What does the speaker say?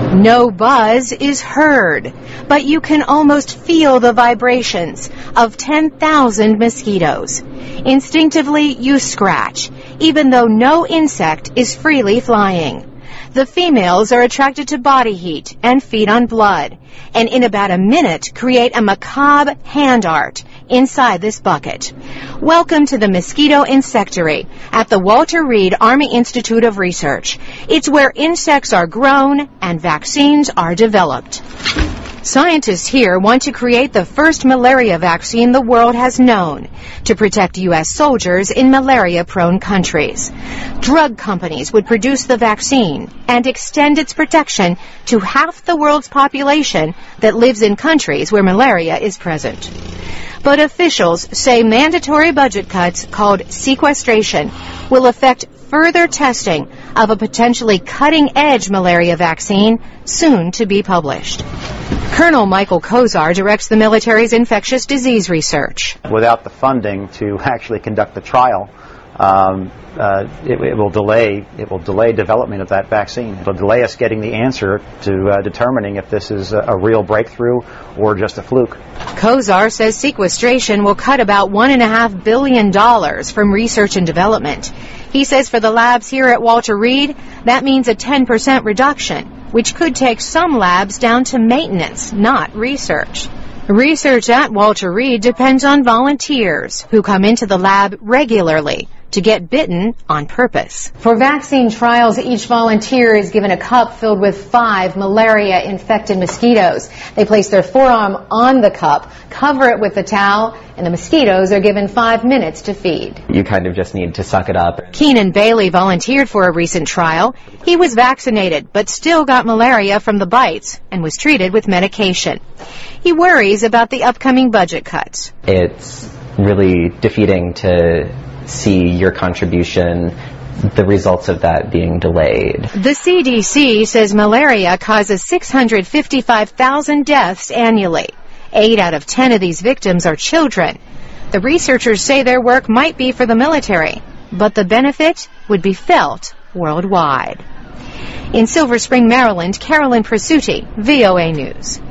No buzz is heard, but you can almost feel the vibrations of 10,000 mosquitoes. Instinctively, you scratch, even though no insect is freely flying. The females are attracted to body heat and feed on blood, and in about a minute create a macabre hand art inside this bucket. Welcome to the Mosquito Insectary at the Walter Reed Army Institute of Research. It's where insects are grown and vaccines are developed. Scientists here want to create the first malaria vaccine the world has known to protect U.S. soldiers in malaria-prone countries. Drug companies would produce the vaccine and extend its protection to half the world's population that lives in countries where malaria is present. But officials say mandatory budget cuts called sequestration will affect further testing of a potentially cutting-edge malaria vaccine soon to be published. Colonel Michael Kozar directs the military's infectious disease research. Without the funding to actually conduct the trial, it will delay development of that vaccine. It will delay us getting the answer to determining if this is a real breakthrough or just a fluke. Kozar says sequestration will cut about $1.5 billion from research and development. He says for the labs here at Walter Reed, that means a 10% reduction, which could take some labs down to maintenance, not research. Research at Walter Reed depends on volunteers who come into the lab regularly to get bitten on purpose. For vaccine trials, each volunteer is given a cup filled with 5 malaria-infected mosquitoes. They place their forearm on the cup, cover it with a towel, and the mosquitoes are given 5 minutes to feed. You kind of just need to suck it up. Keenan Bailey volunteered for a recent trial. He was vaccinated, but still got malaria from the bites and was treated with medication. He worries about the upcoming budget cuts. It's really defeating to see your contribution, the results of that being delayed. The CDC says malaria causes 655,000 deaths annually. 8 out of 10 of these victims are children. The researchers say their work might be for the military, but the benefit would be felt worldwide. In Silver Spring, Maryland, Carolyn Presutti, VOA News.